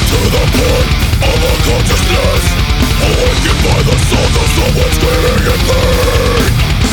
to the point of unconsciousness, awakened by the sound of someone screaming in pain.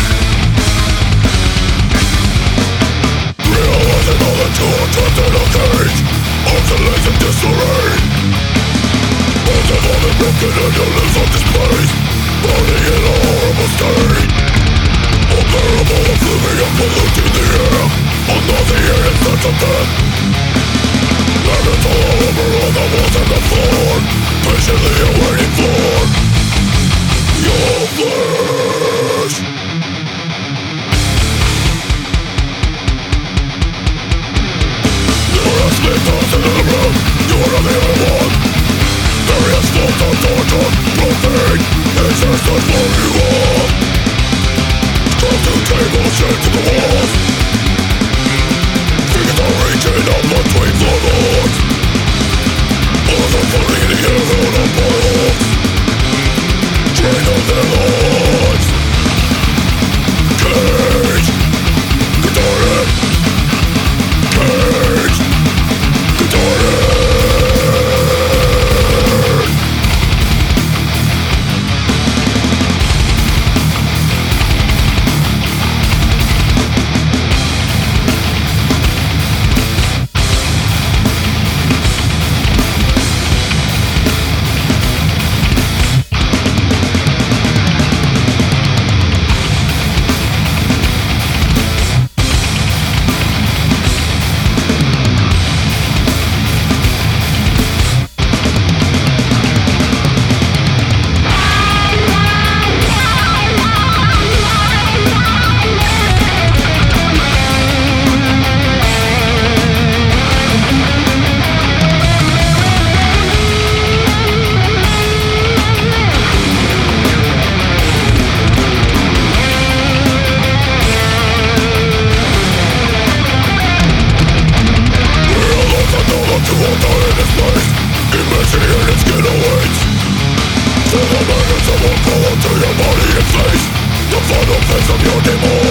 Realizing all that you are trapped in a cage of delays and disarray. Bones have all been broken and you lose on displays, burning in a horrible state. Unbearable oblivion polluting the air, unloving instant of death. And it's all over on the walls and the floor, patiently awaiting for your flesh. There are sleep thoughts in the room, you are the only one. Various forms of torture, profane, existence for you all. Strapped to tables, chained to the walls. Fingers are reaching up between floorboards. Others are floating in the air out of boils, drained of their lives. Cage, cathartic. Cage, cathartic. To your body and face, the final face of your demon.